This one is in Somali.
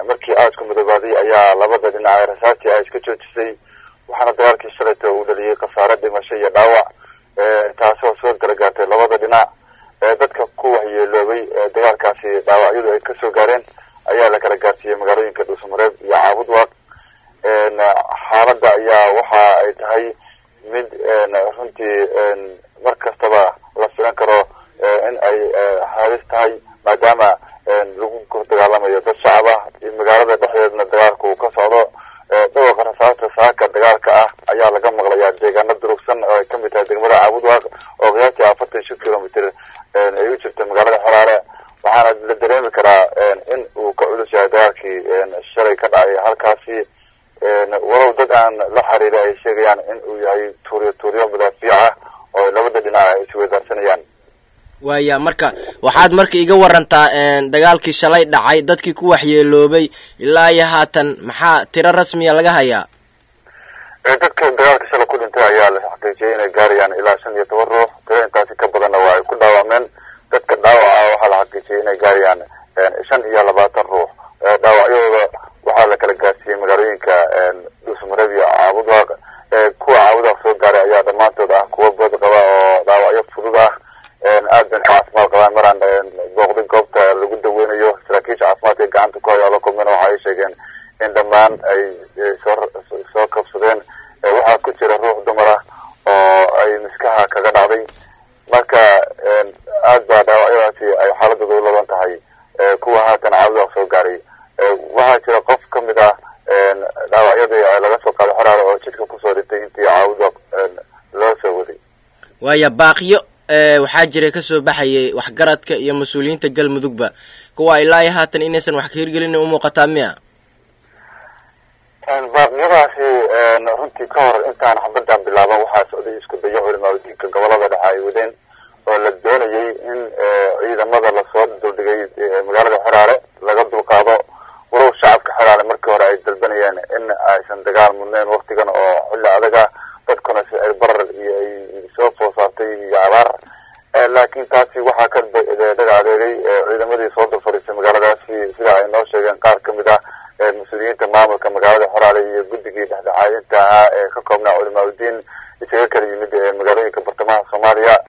markii aad ku midoobaday ayaa labada dhinac ee rasaastii ay iska joojisay waxaana dagaalkii shalayta uu dhaliyay khasaare dhimasho iyo dhaawac taasoo soo kala gaartay labada dhinac dadka ku waxyeeloobay dagaalkaasi dhaawacyadu ay kasoo gaareen ayaa la kala gaarsiiyey magaalooyinka Dhuusamareeb iyo Caabudwaaq xaaladda ayaa waxa ay tahay mid runtii mar kastaba la filan karo in ay halis tahay maadaama lagu dagaalamayo dad shacab ah magaalada dhexdeedna dagaalku ka socdo dhawaaqa rasaasta saaka dagaalka ah ayaa laga maqlayaa deegaano durugsan oo ay kamid tahay degmada Caabudwaaq oo qiyaastii 45 kilomitir ay u jirto magaalada Xaraare waxaana la dareemi karaa in uu ka culus yahay dagaalkii shalay ka dhacay halkaasi walow dad aan la xiriiray ay sheegayaan in uu yahay tuuriyo madaafiic ah oo labada dhinac ay isweydaarsanayaan waya marka waxaad marka iga warantaa dagaalkii shalay dhacay dadkii ku waxyeeloobay ilaa iyo haatan maxaa tiro rasmi ah laga hayaa dadka dagaalka shalay ku dhintay ayaa la xaqiijiyay inay gaarayaan ilaa 15 ruux tiro intaasi ka badanna waa ay ku dhaawacmeen dadka dhaawaca waxaa la xaqiijiyay inay gaarayaan 25 ruux dhaawacyadooda waxaa la kala gaarsiiyey magaalooyinka Dhuusamareeb iyo Caabudwaaq kuwa Caabudwaaq soo gaaray ayaa dhammaantood ah kuwa bad qaba oo dhaawacyo fudud ah aad baan caafimaad qabaan maraan booqday goobta lagu daweynayo saraakiisha caafimaadka ee gacanta ku haya la kulmeen waxa ay sheegeen in dhammaan ay soo kabsadeen waxaa ku jira ruux dumar ah oo ay miskaha kaga dhacday marka aad baa dhaawacyadaasi ay xaaladooda u laban tahay kuwa haatan Caabudwaaq soo gaaray waxaa jira qof kamid ah dhaawacyadii laga soo qaaday Xaraare oo jidka kusoo dhintay intii Caabudwaaq loo soo waday waya baaqiyo waxaa jira ka soo baxayay waxgaradka iyo mas'uuliyiinta Galmudugba kuwa ilaa haatan inaysan wax ka hirgelin u muuqataa miya baaqyadaasi runtii ka hor intaan xabaddan bilaaban waxaa socday isku dayo culimada gobolada dhexe ay wadeen oo la doonayay in ciidamada lasoo duldhigay magaalada Xaraare laga dulqaado walow shacabka Xaraare markii hore ay dalbanayeen in aysan dagaal mudneen waqtigan oo xilli adag ah dadkuna si ay barar iyo ay soo foosaartay iyo abaar laakiin taasi waxaa ka dhagaadeegay ciidamadii soo dulfadhiistay magaaladaasi sida ay noo sheegeen qaar kamid ah mas'uuliyiinta maamulka magaalada Xaraare iyo guddigii dhexdhexaadinta ahaa ee ka koobnaa culimada diin isaga kala yimid magaalooyinka bartamaha Soomaaliya